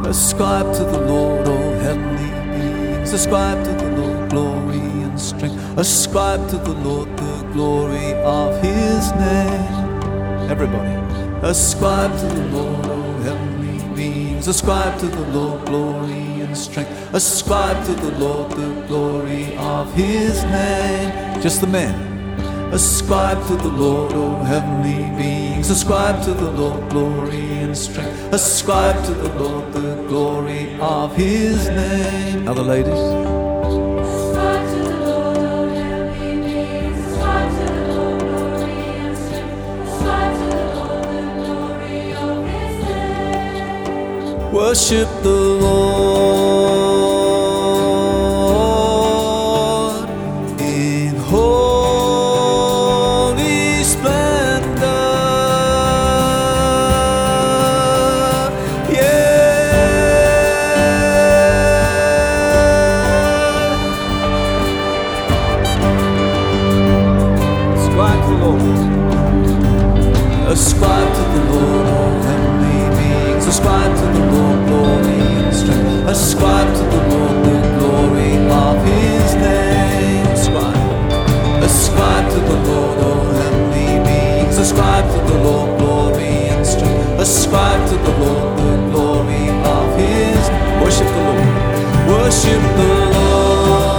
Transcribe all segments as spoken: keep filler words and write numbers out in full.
Ascribe to the Lord, all heavenly beings. Ascribe to the Lord glory and strength. Ascribe to the Lord the glory of His name. Everybody. Ascribe to the Lord, all heavenly beings. Ascribe to the Lord glory and strength. Ascribe to the Lord the glory of His name. Just the men. Ascribe to the Lord, O heavenly beings. Ascribe to the Lord glory and strength. Ascribe to the Lord the glory of His name. Now the ladies. Ascribe to the Lord, O heavenly beings. Ascribe to the Lord glory and strength. Ascribe to the Lord the glory of His name. Worship the Lord in holy splendor. Ascribe to the Lord, all heavenly beings. Ascribe to the Lord glory and strength. Ascribe to the Lord the glory of His name. Ascribe. Ascribe to the Lord, all heavenly beings. Ascribe to the Lord glory and strength. Ascribe to the Lord the glory of His. Worship the Lord. Worship the Lord.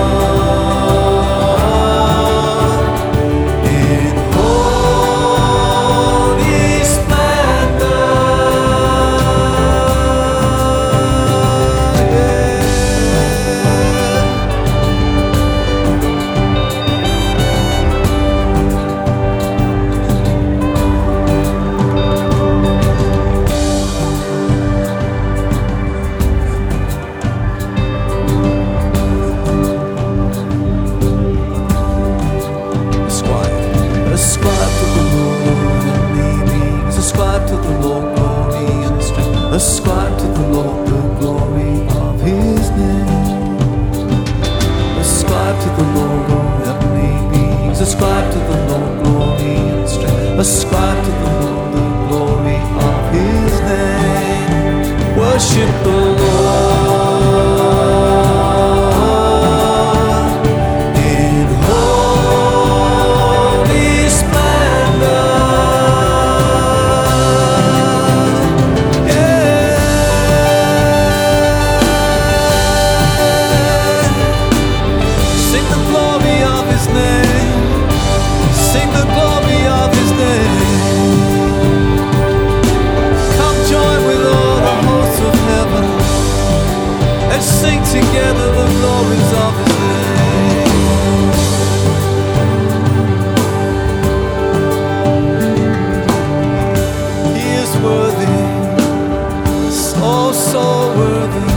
Ascribe to the Lord the glory of His name. Ascribe to the Lord, all heavenly beings. Ascribe to the Lord glory and strength. Ascribe to the Lord the glory of His name. Worship the Lord. Sing together the glories of His name. He is worthy, so, so worthy.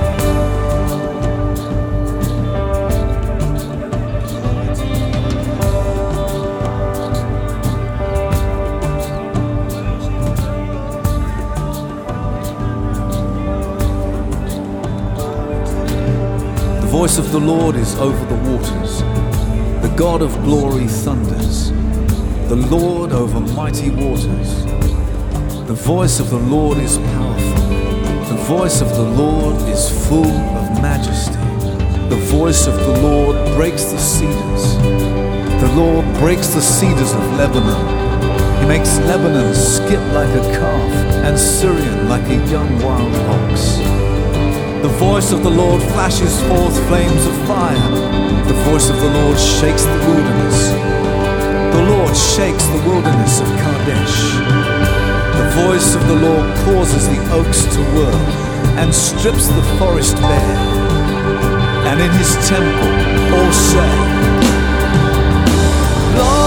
The voice of the Lord is over the waters. The God of glory thunders. The Lord over mighty waters. The voice of the Lord is powerful. The voice of the Lord is full of majesty. The voice of the Lord breaks the cedars. The Lord breaks the cedars of Lebanon. He makes Lebanon skip like a calf and Syrian like a young wild ox. The voice of the Lord flashes forth flames of fire. The voice of the Lord shakes the wilderness. The Lord shakes the wilderness of Kadesh. The voice of the Lord causes the oaks to whirl and strips the forest bare. And in His temple all say, Lord,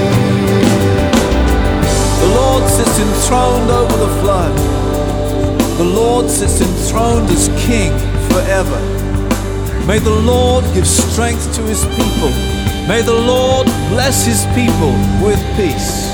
enthroned over the flood. The Lord sits enthroned as King forever. May the Lord give strength to his people. May the Lord bless his people with peace.